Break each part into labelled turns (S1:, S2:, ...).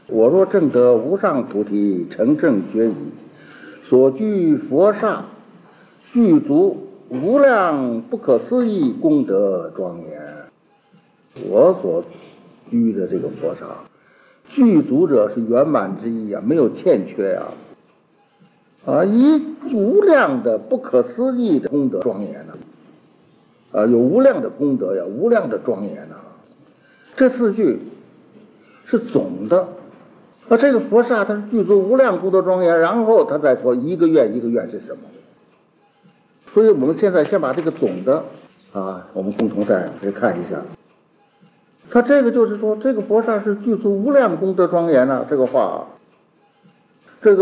S1: 我若证得无上菩提成正觉已，所具佛刹具足无量不可思议功德庄严。我所居的这个佛刹具足者是圆满之意啊，没有欠缺啊，以无量的不可思议的功德庄严啊，有无量的功德呀，无量的庄严啊。这四句是总的这个佛刹它是具足无量功德庄严，然后他再说一个愿一个愿是什么。所以我们现在先把这个总的我们共同再来看一下。他这个就是说，这个佛刹是具足无量功德庄严这个话，这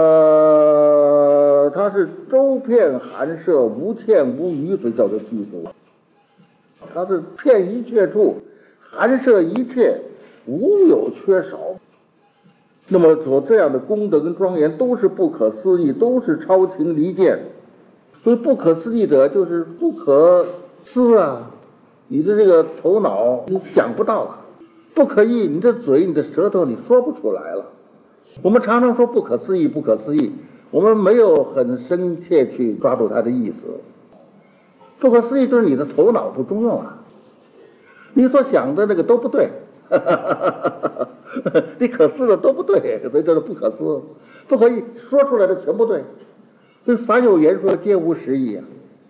S1: 个它是周遍含摄，无欠无余，所以叫做具足。它是遍一切处，含摄一切，无有缺少。那么所这样的功德跟庄严都是不可思议，都是超情离见。所以不可思议者就是不可思你的这个头脑你想不到不可议，你的嘴你的舌头你说不出来了。我们常常说不可思议不可思议，我们没有很深切去抓住它的意思。不可思议就是你的头脑不中用你所想的那个都不对你可思的都不对，所以这是不可思不可议，说出来的全不对。所以凡有言说皆无实义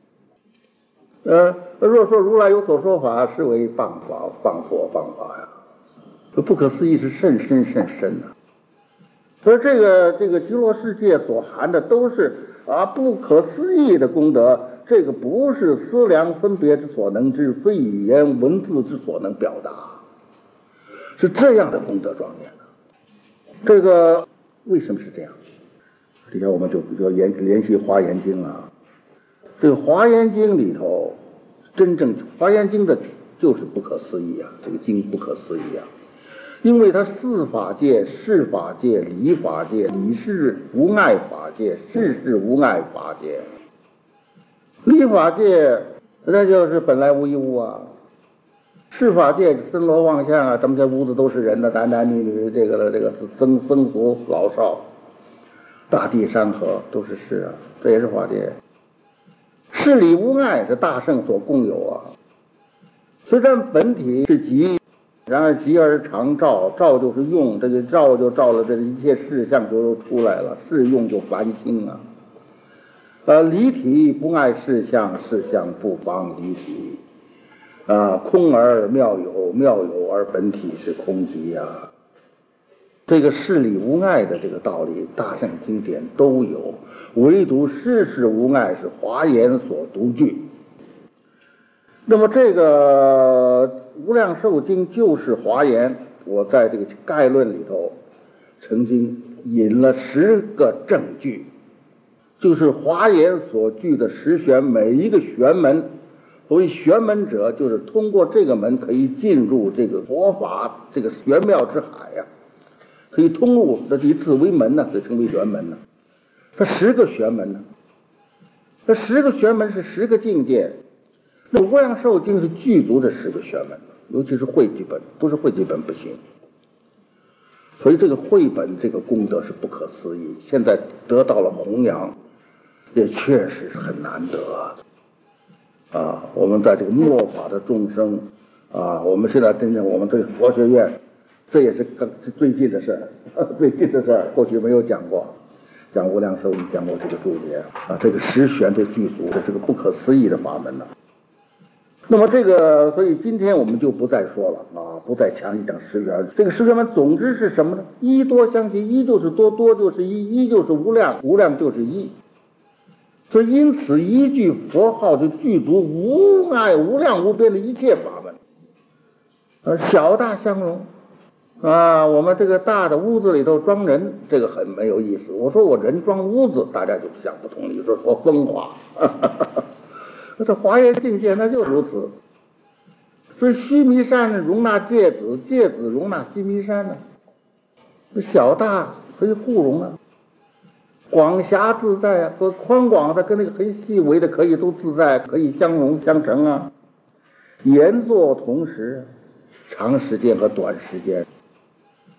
S1: 若说如来有所说法，是为谤法谤佛谤法不可思议是甚深甚深所以这个极乐世界所含的都是不可思议的功德，这个不是思量分别之所能知，非语言文字之所能表达，是这样的功德庄严这个为什么是这样？底下我们就要联系华严经这个华严经里头，真正华严经的就是不可思议这个经不可思议因为它四法界、事法界、理法界、理事无碍法界、事事无碍法界。理法界那就是本来无一物事法界森罗万象咱们这屋子都是人的，男男女女，这个僧俗老少，大地山河都是事这也是法界。事理无碍是大圣所共有虽然本体是极，然而极而常照，照就是用，这个照就照了这一切事项就出来了，事用就繁星离体不碍事项，事项不妨离体空而妙有，妙有而本体是空寂这个事理无碍的这个道理，大圣经典都有，唯独事事无碍是华严所独具。那么这个无量寿经就是华严，我在这个概论里头曾经引了10个证据，就是华严所具的10玄，每一个玄门，所谓玄门者，就是通过这个门可以进入这个佛法这个玄妙之海可以通入的以此为门所以称为玄门它10个玄门这10个玄门是10个境界。那无量寿经是具足这10个玄门，尤其是汇集本，不是汇集本不行。所以这个汇本这个功德是不可思议，现在得到了弘扬，也确实是很难得我们在这个末法的众生我们现在真正我们这个佛学院，这也是最近的事最近的事过去没有讲过，讲无量寿经讲过这个注解这个10玄的具足，这是个不可思议的法门那么这个，所以今天我们就不再说了不再强行讲10玄。这个10玄门总之是什么呢？一多相即，一就是多，多就是一，一就是无量，无量就是一。所以因此一句佛号就具足无碍无量无边的一切法门小大相容我们这个大的屋子里头装人，这个很没有意思。我说我人装屋子，大家就想不通了，有时候说风华这华严境界那就是如此。所以须弥山容纳芥子，芥子容纳须弥山小大可以互容广狭自在和宽广的跟那个很细微的可以都自在，可以相融相成言作同时，长时间和短时间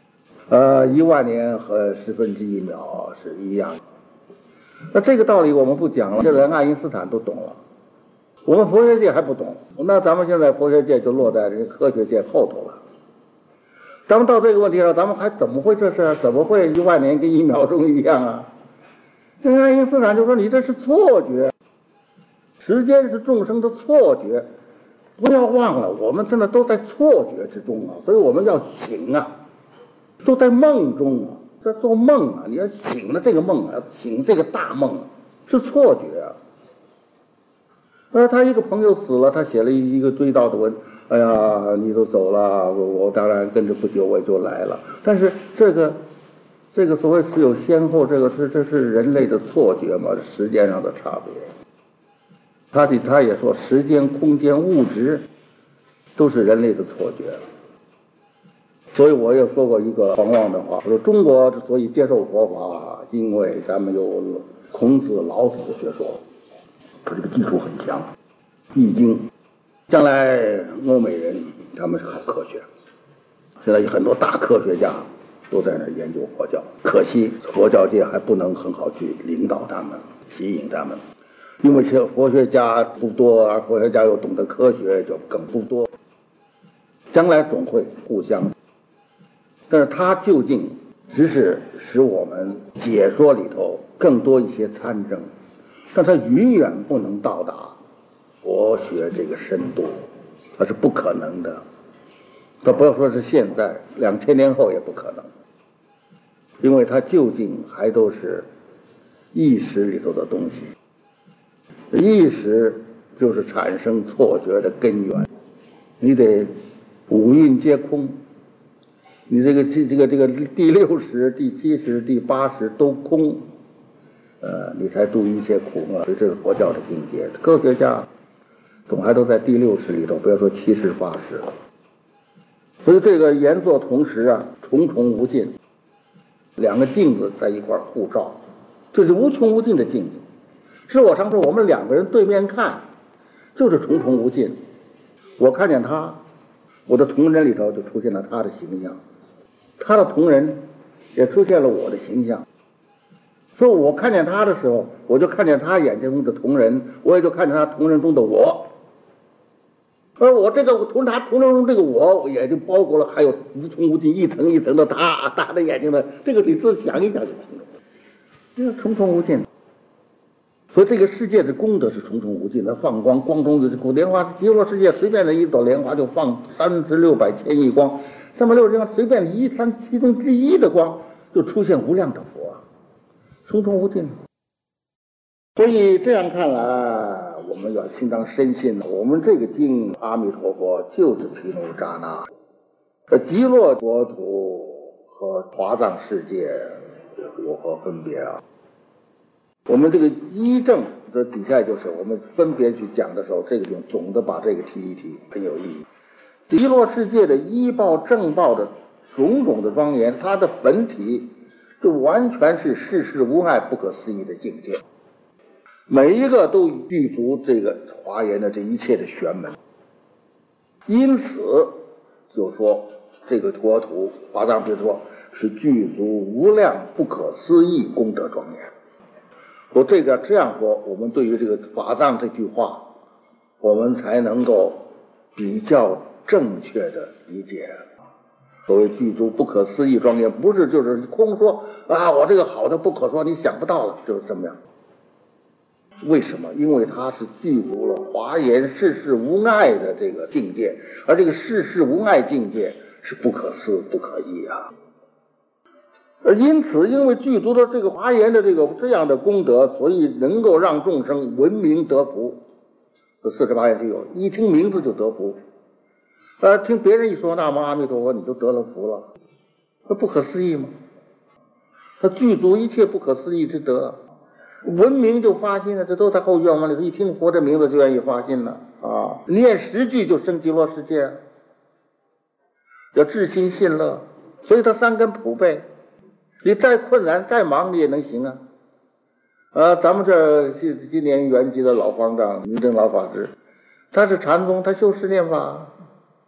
S1: 10000年和1/10秒是一样的。那这个道理我们不讲了，现在爱因斯坦都懂了，我们佛学界还不懂。那咱们现在佛学界就落在这个科学界后头了。咱们到这个问题上，咱们还怎么会这事？怎么会10000年跟1秒钟一样啊？那爱因斯坦就说你这是错觉，时间是众生的错觉，不要忘了，我们真的都在错觉之中啊，所以我们要醒啊，都在梦中啊，在做梦啊，你要醒了这个梦啊，醒这个大梦啊，是错觉啊。而他一个朋友死了，他写了一个追悼的文，哎呀，你都走了，我当然跟着不久我就来了。但是这个所谓是有先后，这是人类的错觉嘛，时间上的差别。他也说，时间、空间、物质都是人类的错觉。所以我也说过一个狂妄的话，我说中国之所以接受佛法，因为咱们有孔子、老子的学说，它这个基础很强。易经，将来欧美人他们是靠科学，现在有很多大科学家都在那研究佛教，可惜佛教界还不能很好去领导他们、吸引他们，因为佛学家不多，而佛学家又懂得科学就更不多。将来总会互相，但是它究竟只是使我们解说里头更多一些参证，但它永远不能到达佛学这个深度，它是不可能的。它不要说是现在，2000年后也不可能，因为它究竟还都是意识里头的东西。意识就是产生错觉的根源，你得五蕴皆空，你这个第60、第70、第80都空，你才度一切苦厄。这是佛教的境界。科学家总还都在第60里头，不要说70、80了。所以这个言作同时啊，重重无尽，两个镜子在一块互照，这是无穷无尽的镜子。是我常说，我们两个人对面看，就是重重无尽。我看见他，我的同人里头就出现了他的形象，他的同人也出现了我的形象。所以我看见他的时候，我就看见他眼睛中的同人，我也就看见他同人中的我。而我这个他同人中这个我，也就包括了还有无穷无尽一层一层的他的眼睛的，这个你自己想一想就清楚，这个重重无尽。所以这个世界的功德是重重无尽的，放光，光中的莲花，极乐世界随便的一朵莲花就放3600千亿光，360万随便其中之一的光就出现无量的佛，重重无尽。所以这样看来，我们要应当深信，我们这个经阿弥陀佛就是毗卢遮那，极乐国土和华藏世界有何分别啊？我们这个依正的底下就是我们分别去讲的时候，这个就总的把这个提一提，很有意义。极乐世界的依报正报的种种的庄严，它的本体就完全是世事无碍不可思议的境界，每一个都具足这个华严的这一切的玄门。因此就说这个国土华藏比说是具足无量不可思议功德庄严。说这样说，我们对于这个法藏这句话，我们才能够比较正确的理解。所谓具足不可思议庄严，不是就是空说啊，我这个好的不可说，你想不到了，就是这么样。为什么？因为它是具足了华严世事无碍的这个境界，而这个世事无碍境界是不可思不可议啊。而因此，因为具足了这个华严的这样的功德，所以能够让众生闻名得福。这48愿就有，一听名字就得福。听别人一说南无阿弥陀佛，你就得了福了，这不可思议吗？他具足一切不可思议之德，闻名就发心了，这都在后愿望里头。一听佛的名字就愿意发心了啊！念10句就升极乐世界，要至心信乐，所以他三根普被。你再困难再忙你也能行啊！咱们这今年圆寂的老方丈明正老法师，他是禅宗，他修持念法，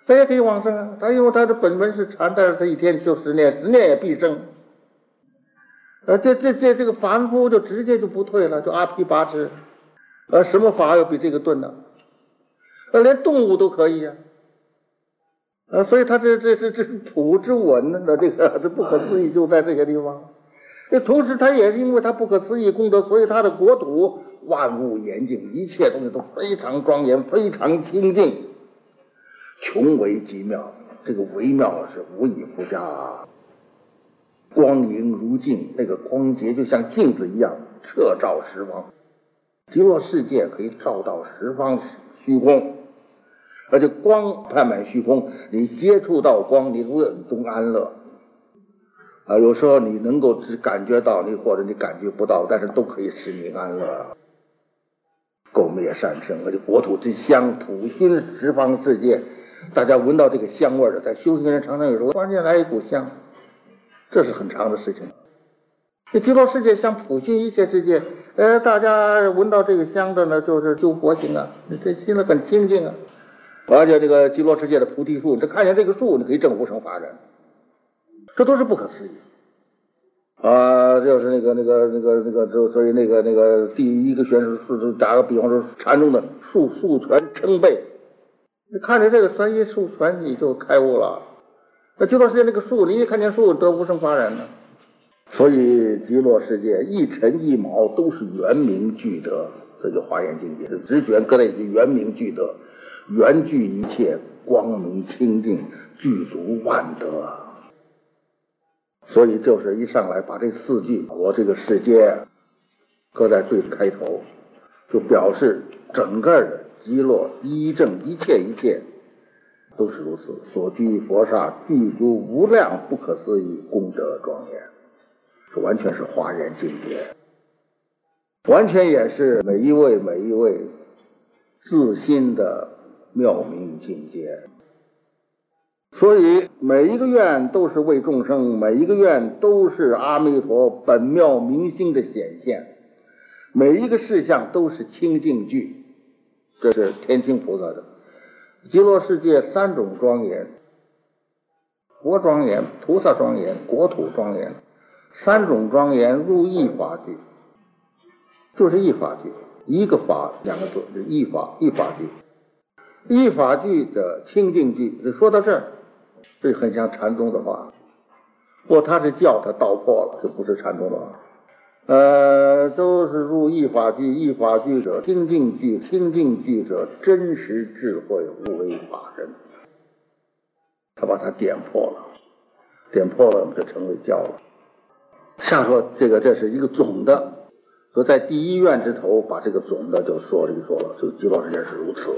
S1: 他也可以往生啊，他因为他的本文是禅，但是他一天修10年，10年也必生。这个凡夫就直接就不退了，就阿毗跋致。什么法要比这个顿呢？连动物都可以呀。所以他这普之文的这不可思议就在这些地方。同时他也是因为他不可思议功德，所以他的国土万物严净，一切东西都非常庄严，非常清净，穷为极妙。这个微妙是无以复加啊。光莹如镜，那个光洁就像镜子一样，彻照十方。极乐世界可以照到十方虚空，而且光遍满虚空，你接触到光，你会中安乐。有时候你能够只感觉到，或者你感觉不到，但是都可以使你安乐。垢灭善生，而且国土之香，普熏十方世界，大家闻到这个香味的，在修行人常常有时候突然间来一股香，这是很长的事情。这极乐世界像普熏一切世界，大家闻到这个香的呢，就是修佛行啊，你这心里很清净啊。而且这个极乐世界的菩提树，你看见这个树，你可以证无生法忍，这都是不可思议就是所以那个第一个宣誓是打个比方说禅宗的树权称辈，你看着这个三一树权，你就开悟了。那极乐世界那个树，你一看见树得无生法忍呢。所以极乐世界一尘一毛都是圆明具德，这就华严经典直觉搁在一起，圆明具德，圆具一切，光明清净，具足万德。所以就是一上来把这4句我这个世界搁在最开头，就表示整个的极乐一正一切都是如此，所居佛刹具足无量不可思议功德庄严。这完全是华严经典，完全也是每一位自心的妙明境界。所以每一个愿都是为众生，每一个愿都是阿弥陀本妙明心的显现，每一个事项都是清净具。这是天亲菩萨的极乐世界3种庄严：佛庄严、菩萨庄严、国土庄严。3种庄严入一法具，就是一法具，一个法2个字，一法具。一法具的清净具，说到这儿，这很像禅宗的话，不过他是叫他道破了，这不是禅宗的话。都是入一法具，一法具者清净具，清净具者真实智慧，无为法身。他把它点破了，我们就成为教了。下说这是一个总的，所以在第一愿之头把这个总的就说了，就极乐世界是如此。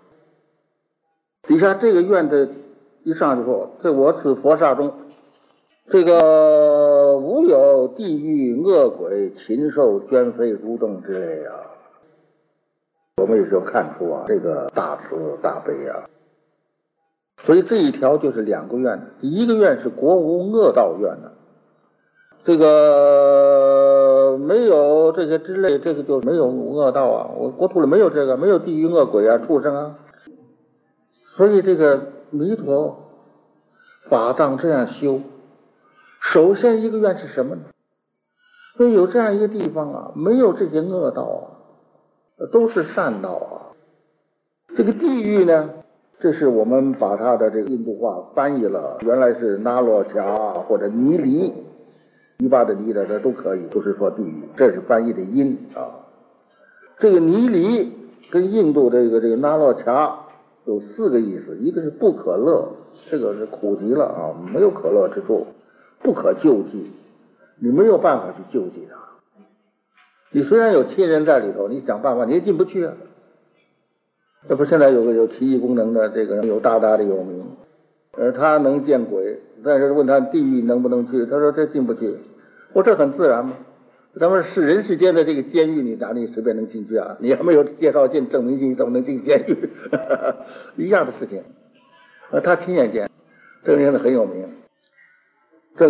S1: 底下这个愿的一上就说，在我此佛刹中，这个无有地狱恶鬼禽兽捐非如动之类啊。我们也就看出这个大慈大悲啊。所以这一条就是2个愿，第一个愿是国无恶道愿的。这个没有这些之类，这个就没有恶道啊，我国土里没有这个，没有地狱恶鬼啊、畜生啊。所以这个弥陀法藏这样修，首先一个愿是什么呢？所以有这样一个地方啊，没有这些恶道啊，都是善道啊。这个地狱呢，这是我们把它的这个印度话翻译了，原来是那罗迦或者尼离。泥巴的泥的这都可以，都是说地狱，这是翻译的音啊。这个尼离跟印度这个那罗迦有4个意思，一个是不可乐，这个是苦极了啊，没有可乐之处，不可救济，你没有办法去救济他。你虽然有亲人在里头，你想办法你也进不去啊。这不现在有奇异功能的这个人有大的有名，他能见鬼，但是问他地狱能不能去，他说这进不去。我这很自然嘛，咱们是人世间的这个监狱，你哪里随便能进去啊？你还没有介绍进证明进，怎么能进监狱？一样的事情。他亲眼见，这个人很有名。这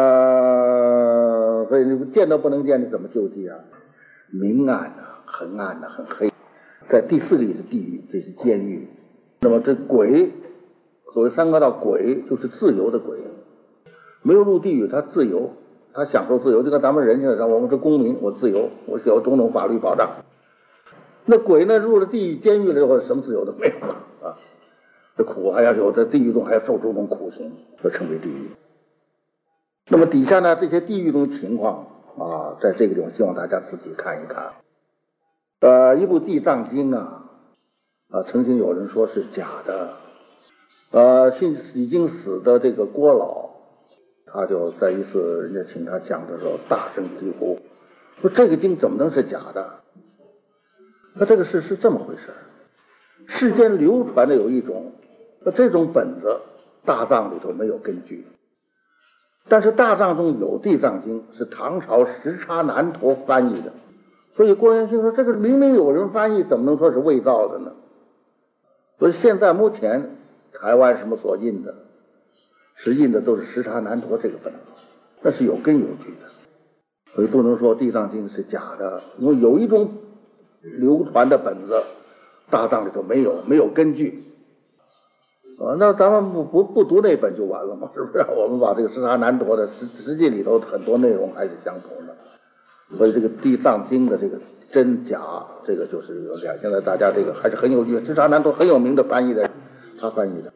S1: 个所以你见都不能见，你怎么救济啊？明暗啊，很暗的，很黑。在第4个也是地狱，这是监狱。那么这鬼所谓三恶道，鬼就是自由的鬼，没有入地狱，他自由，他享受自由，就跟咱们人似的，我们是公民，我自由，我享有种种法律保障。那鬼呢，入了地狱监狱了之后，什么自由都没有了啊！这苦还要有，在地狱中还要受种种苦刑，就称为地狱。那么底下呢，这些地狱中的情况啊，在这个地方希望大家自己看一看。一部《地藏经》曾经有人说是假的。已经死的这个郭老，他就在一次人家请他讲的时候，大声疾呼，说这个经怎么能是假的？那这个事是这么回事，世间流传的有一种，这种本子大藏里头没有根据，但是大藏中有《地藏经》，是唐朝时差南陀翻译的，所以郭元兴说这个明明有人翻译，怎么能说是伪造的呢？所以现在目前台湾什么所印的，是印的都是时差南陀这个本子，那是有根有据的，所以不能说《地藏经》是假的，因为有一种流传的本子，大藏里头没有根据。那咱们不读那本就完了吗？是不是？我们把这个时差南陀的实际里头很多内容还是相同的，所以这个《地藏经》的这个真假，这个就是有两。现在大家这个还是很有时差南陀很有名的翻译的，他翻译的。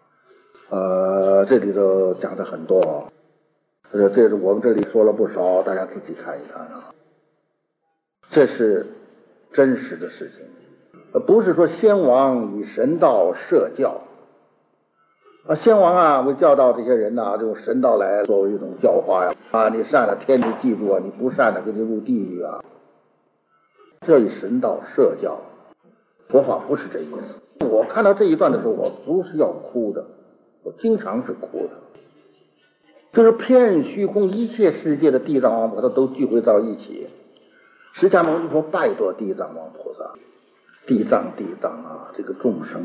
S1: 这里头讲的很多，这是我们这里说了不少，大家自己看一看啊。这是真实的事情，不是说先王以神道设教。先王为教导这些人就用神道来作为一种教化呀。你善了天地记住你不善的给你入地狱这以神道设教。佛法不是这意思。我看到这一段的时候，我不是要哭的，我经常是哭的。就是遍虚空一切世界的地藏王菩萨都聚会到一起，释迦牟尼佛拜托地藏王菩萨，地藏这个众生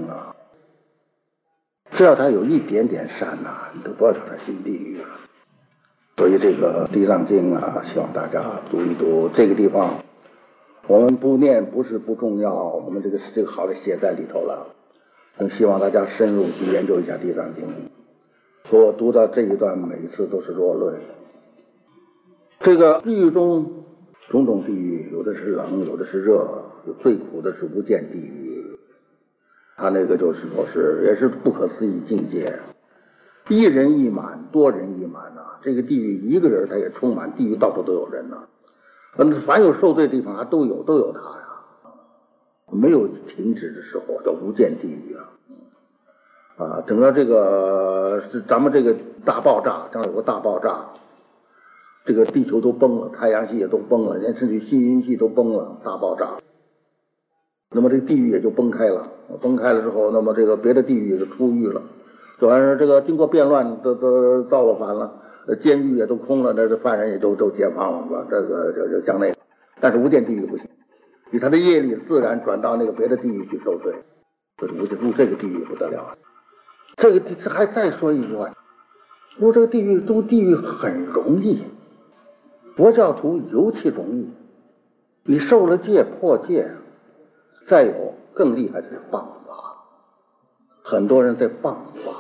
S1: 只要他有一点点善你都不要叫他进地狱所以这个《地藏经》希望大家读一读。这个地方我们不念不是不重要，我们这个好的写在里头了。希望大家深入去研究一下《地藏经》。所以我读到这一段，每一次都是落泪。这个地狱中种种地狱，有的是冷，有的是热，有最苦的是无间地狱。他那个就是说是也是不可思议境界，一人一满，多人一满这个地狱一个人他也充满，地狱到处都有人凡有受罪的地方都有他没有停止的时候，叫无间地狱整个这个是咱们这个大爆炸，将来有个大爆炸，这个地球都崩了，太阳系也都崩了，连甚至星云系都崩了，大爆炸。那么这个地狱也就崩开了之后，那么这个别的地狱也就出狱了。主要是这个经过变乱都造了反了，监狱也都空了，这犯人也都解放了，是吧？这个就讲那个，但是无间地狱不行，以他的业力自然转到那个别的地狱去受罪，就是入这个地狱不得了。这还再说一句话，入这个地狱很容易，佛教徒尤其容易，你受了戒破戒。再有更厉害的是谤法，很多人在谤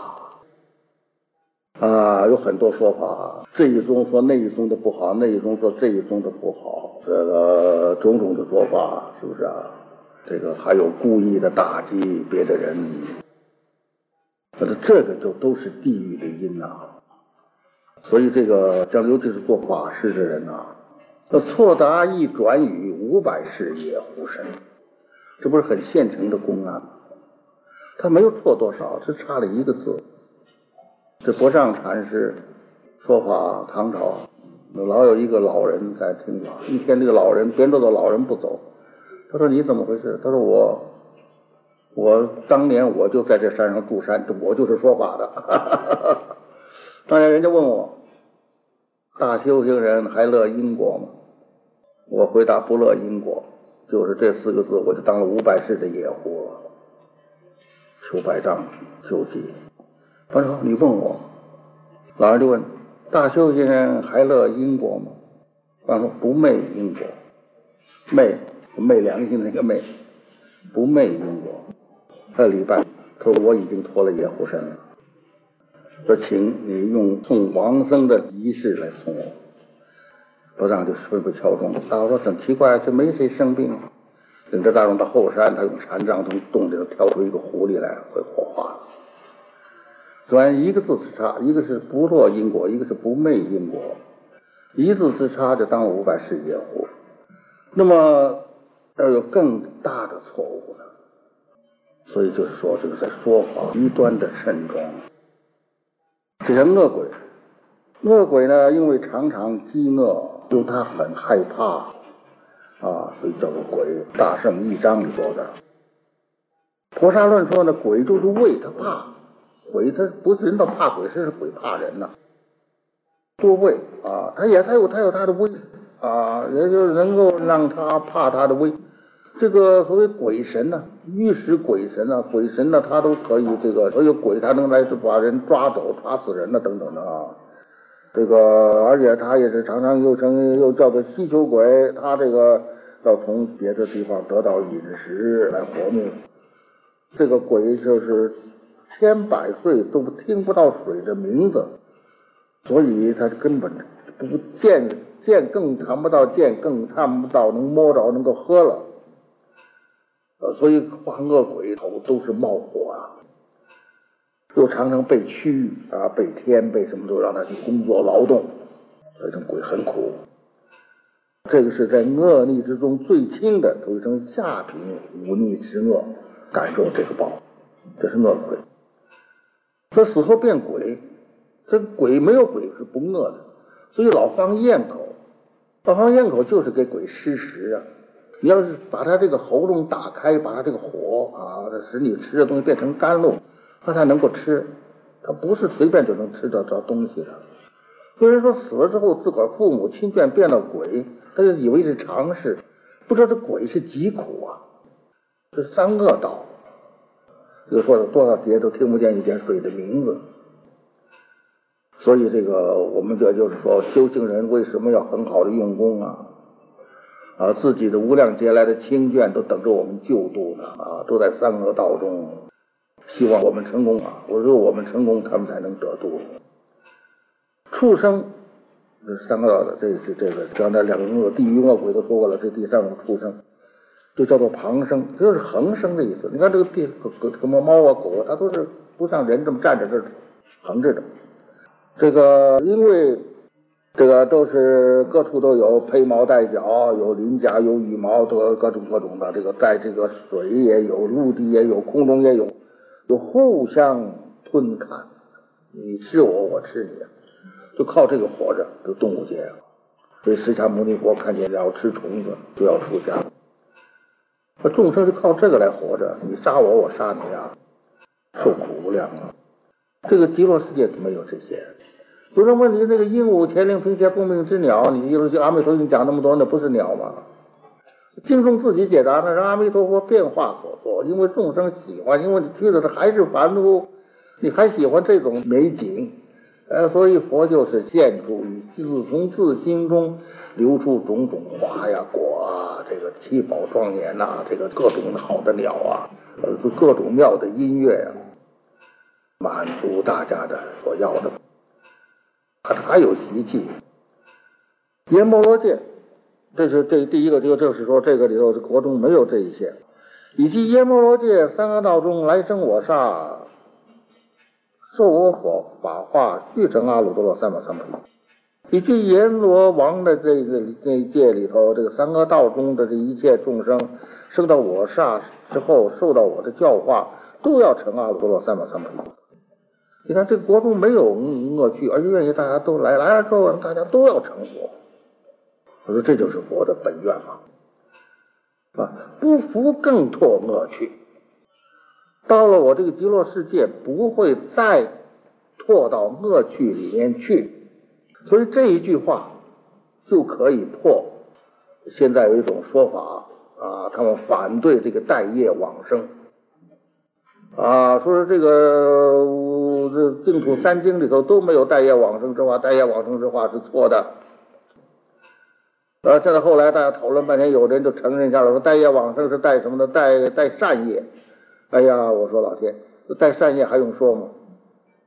S1: 法有很多说法，这一宗说那一宗的不好，那一宗说这一宗的不好，这个种种的说法，是不是这个还有故意的打击别的人，这个就都是地狱的因所以这个尤其是做法事的人错答一转语500世也无神，这不是很现成的公案吗？他没有错多少，只差了一个字。这博丈禅师说法，唐朝老有一个老人在听法，一天这个老人边走的老人不走，他说你怎么回事？他说我当年我就在这山上住山，我就是说法的。当年人家问我，大修行人还乐因果吗？我回答不乐因果，就是这4个字，我就当了500世的野狐了。求百丈救济。他说你问我，老人就问大修行人还乐因果吗？他说不昧因果，昧良心那个昧，不昧因果。他礼拜，他说我已经脱了野狐身了。 说请你用送往生的仪式来送我。和尚就吩咐敲钟，大伙说很奇怪，这没谁生病。领着大众到后山，他用禅杖从洞里头挑出一个狐狸来，会火化。虽然一个字之差，一个是不落因果，一个是不昧因果，一字之差就当500世野狐。那么要有更大的错误呢？所以就是说，这个在说法极端的慎重。这些恶鬼，恶鬼呢，因为常常饥饿，因为他很害怕啊，所以叫做鬼。大圣一章里说的，菩萨论说呢，鬼就是畏，他怕鬼，他不是人道怕鬼，是鬼怕人呐、多畏啊，他有他的威啊，也就是能够让他怕他的威。这个所谓鬼神呢、御史鬼神啊，鬼神呢，他都可以这个，所有鬼他能来把人抓走、抓死人等等的啊。这个而且他也是常常又叫做吸血鬼，他这个要从别的地方得到饮食来活命。这个鬼就是千百岁都听不到水的名字，所以他根本不见更谈不到见，更看不到能摸着能够喝了。所以化恶鬼头都是冒火啊，又常常被驱啊，被天被什么都让他去工作劳动，所以这鬼很苦。这个是在恶逆之中最轻的，俗称下品忤逆之恶，感受这个报，这是恶鬼。说死后变鬼，这鬼没有鬼是不饿的，所以老放咽口，老放咽口就是给鬼施食啊。你要是把他这个喉咙打开，把他这个火啊，使你吃的东西变成甘露，他才能够吃，他不是随便就能吃得着东西的。所以人说死了之后，自个儿父母亲眷变了鬼，他就以为是常事，不知道这鬼是极苦啊，这三恶道。就说了多少节都听不见一点水的名字。所以这个我们这就是说，修行人为什么要很好的用功啊？自己的无量劫来的亲眷都等着我们救度呢啊，都在三恶道中，希望我们成功啊！我说我们成功，他们才能得度。畜生，这三个道的，这是这个刚才两个恶地狱恶鬼都说过了，这第三种畜生就叫做旁生，这就是横生的意思。你看这个什么猫啊狗啊，它都是不像人这么站着这横着的。这个因为这个都是各处都有披毛戴角，有鳞甲，有羽毛，都有各种的。这个在这个水也有，陆地也有，空中也有，有互相吞砍，你吃我，我吃你，就靠这个活着。这动物界，所以释迦牟尼佛看见要吃虫子就要出家，众生就靠这个来活着，你杀我，我杀你啊，受苦无量啊。这个极乐世界没有这些。有人问你那个鹦鹉、乾灵、平伽、共命之鸟，你就阿弥陀经讲那么多，那不是鸟吗？经中自己解答呢，让阿弥陀佛变化所作，因为众生喜欢，因为你听的还是凡夫，你还喜欢这种美景，所以佛就是现出于从自心中流出种种花呀、果啊，这个七宝庄严呐，这个各种好的鸟啊，各种妙的音乐啊，满足大家的所要的。他还有习气，阎摩罗界，这第一个就是说这个里头国中没有这一些，以及阎摩罗界三恶道中来生我刹，受我法化，俱成阿耨多罗三藐三菩提。以及阎罗王的这一界里头，这个三恶道中的这一切众生生到我刹之后，受到我的教化，都要成阿耨多罗三藐三菩提。你看这个国中没有恶趣，而且愿意大家都来了之后，大家都要成佛。我说这就是佛的本愿嘛，不服更脱恶趣。到了我这个极乐世界，不会再脱到恶趣里面去。所以这一句话就可以破。现在有一种说法啊，他们反对这个带业往生。说这个净土三经里头都没有带业往生之话，带业往生之话是错的。现在后来大家讨论半天，有人就承认下来说带业往生是带什么呢？带善业。哎呀，我说老天，带善业还用说吗？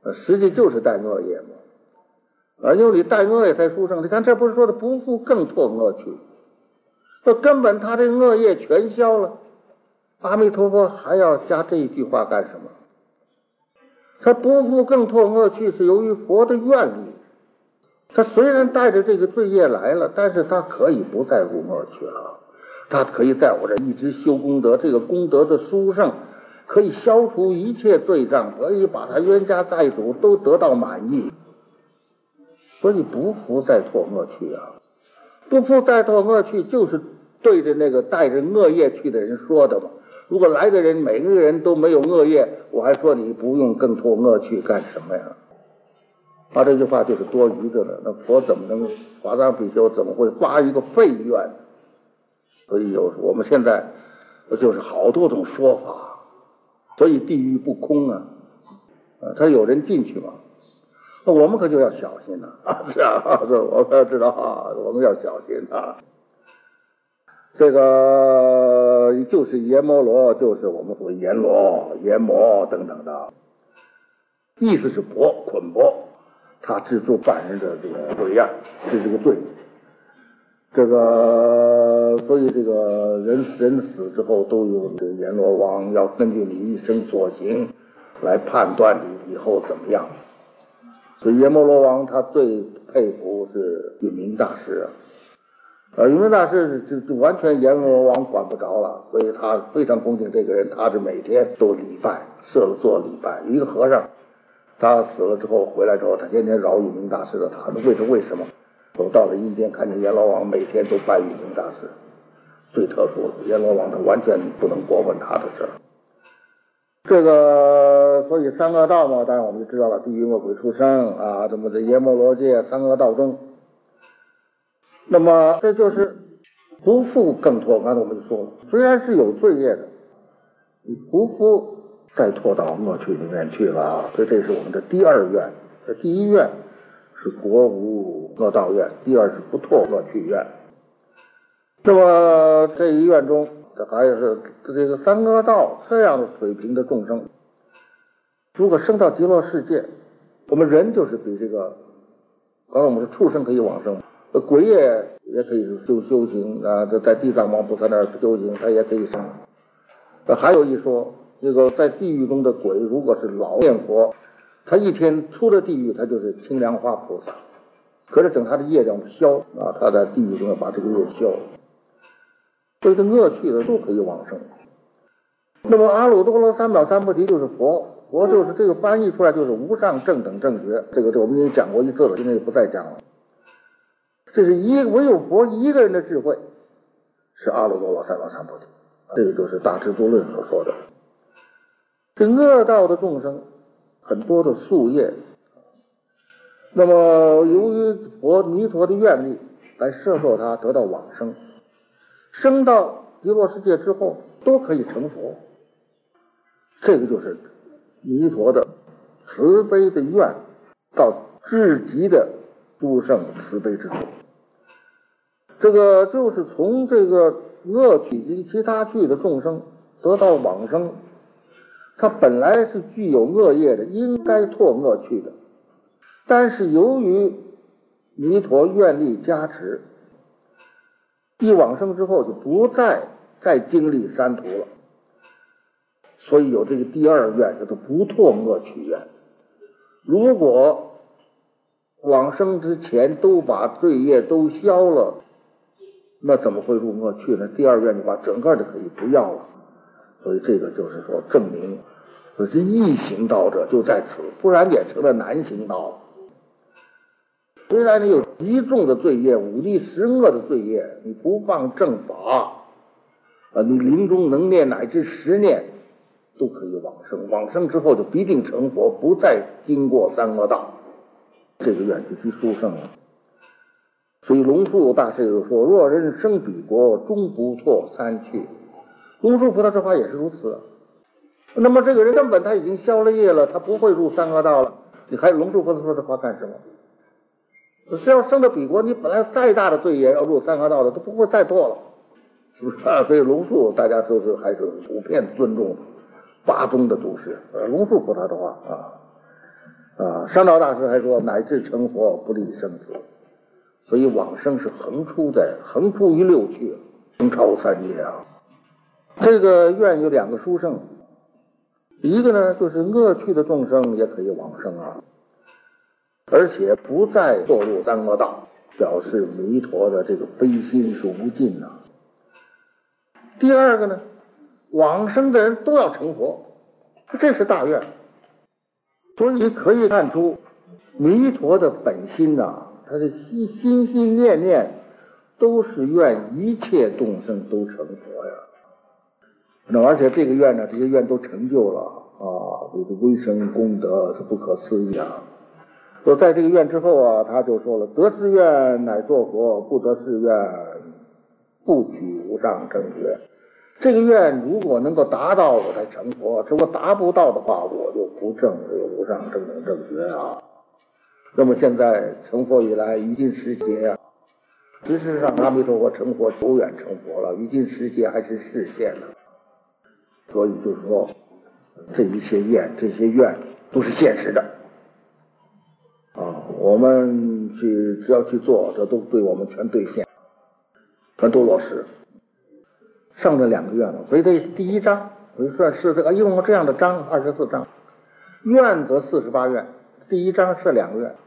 S1: 实际就是带恶业嘛。因为你带恶业才殊胜，你看这不是说的不复更脱恶趣，这根本他这恶业全消了，阿弥陀佛还要加这一句话干什么？他不复更脱恶趣是由于佛的愿力，他虽然带着这个罪业来了，但是他可以不再入恶趣了，他可以在我这一直修功德，这个功德的殊胜可以消除一切罪障，可以把他冤家债主都得到满意，所以不复再脱恶趣啊！不复再脱恶趣就是对着那个带着恶业去的人说的嘛。如果来的人每个人都没有恶业，我还说你不用更脱恶趣干什么呀？这句话就是多余的了。那佛怎么能法藏比丘怎么会发一个废愿？所以我们现在就是好多种说法，所以地狱不空啊，他有人进去嘛，那我们可就要小心了是啊，我们要知道啊，我们要小心啊。这个就是阎摩罗，就是我们说阎罗、阎魔等等的，意思是缚捆缚，他制住犯人的这个罪呀，是这个罪。这个所以这个人死之后都有这个阎罗王要根据你一生所行来判断你以后怎么样。所以阎摩罗王他最佩服是允明大师允明大师就完全阎罗王管不着了，所以他非常恭敬这个人，他是每天都礼拜，设了做礼拜。一个和尚他死了之后回来之后，他天天饶允明大师的他，为什么？走到了阴间，看见阎罗王每天都拜允明大师，最特殊了。阎罗王他完全不能过问他的事儿。这个所以三恶道嘛，当然我们就知道了，地狱恶鬼畜生啊，这么这阎摩罗界三恶道中。那么这就是不复更脱，刚才我们就说了，虽然是有罪业的，你不复再脱到恶趣里面去了。所以这是我们的第二愿。这第一愿是国无恶道愿，第二是不脱恶趣愿。那么这一愿中，这还是这个三恶道这样的水平的众生，如果升到极乐世界，我们人就是比这个，刚才我们说畜生可以往生，鬼也可以修行啊，在地藏王菩萨那儿修行，他也可以生。还有一说，这个在地狱中的鬼，如果是老念佛，他一天出了地狱，他就是清凉花菩萨。可是等他的业障消啊，他在地狱中要把这个业消，所以这恶趣的都可以往生。那么阿耨多罗三藐三菩提就是佛，佛就是这个翻译出来就是无上正等正觉。这个我们也讲过一次了，今天也不再讲了。这是唯有佛一个人的智慧，是阿耨多罗三藐三菩提。这个就是大智度论所说的。这恶道的众生很多的宿业，那么由于弥陀的愿力来摄受他得到往生，升到极乐世界之后都可以成佛。这个就是弥陀的慈悲的愿到至极的殊胜慈悲之处。这个就是从这个恶趣及其他趣的众生得到往生，他本来是具有恶业的，应该脱恶趣的，但是由于弥陀愿力加持，一往生之后就不再经历三途了，所以有这个第二愿叫做不脱恶趣愿。如果往生之前都把罪业都消了，那怎么会入恶趣呢？第二愿就把整个的可以不要了。所以这个就是说证明这易行道者就在此，不然也成了难行道。虽然你有极重的罪业，五逆十恶的罪业，你不放正法你临终能念乃至10念都可以往生，往生之后就必定成佛，不再经过三恶道，这个愿就即殊胜了。所以龙树大师就说，若人生彼国，终不脱三趣。龙树菩萨这话也是如此。那么这个人根本他已经消了业了，他不会入三恶道了，你还龙树菩萨说这话干什么？只要生到彼国，你本来再大的罪业要入三恶道的都不会再堕了，是不是所以龙树大家都是还是普遍尊重八宗的祖师龙树菩萨的话上道大师还说，乃至成佛不立生死，所以往生是横出于六趣，横超三界啊。这个愿有2个殊胜，一个呢就是恶趣的众生也可以往生啊，而且不再堕入三恶道，表示弥陀的这个悲心是无尽啊。第二个呢，往生的人都要成佛，这是大愿。所以可以看出弥陀的本心啊，他的心心念念都是愿一切众生都成佛呀。那而且这个愿呢，这些愿都成就了啊，这微生功德是不可思议啊。所以在这个愿之后啊，他就说了：得是愿乃作佛，不得是愿不取无上正觉。这个愿如果能够达到，我才成佛；如果达不到的话，我就不证这个无上正等正觉啊。那么现在成佛以来，于今时节啊，事实上阿弥陀佛成佛久远成佛了，于今时节还是视线呢。所以就是说，这一切这些愿都是现实的啊。我们只要去做，这都对我们全兑现，全都落实。剩了2个愿了，所以这第1章我算是一共这样的章24章，愿则48愿，第1章是2个愿。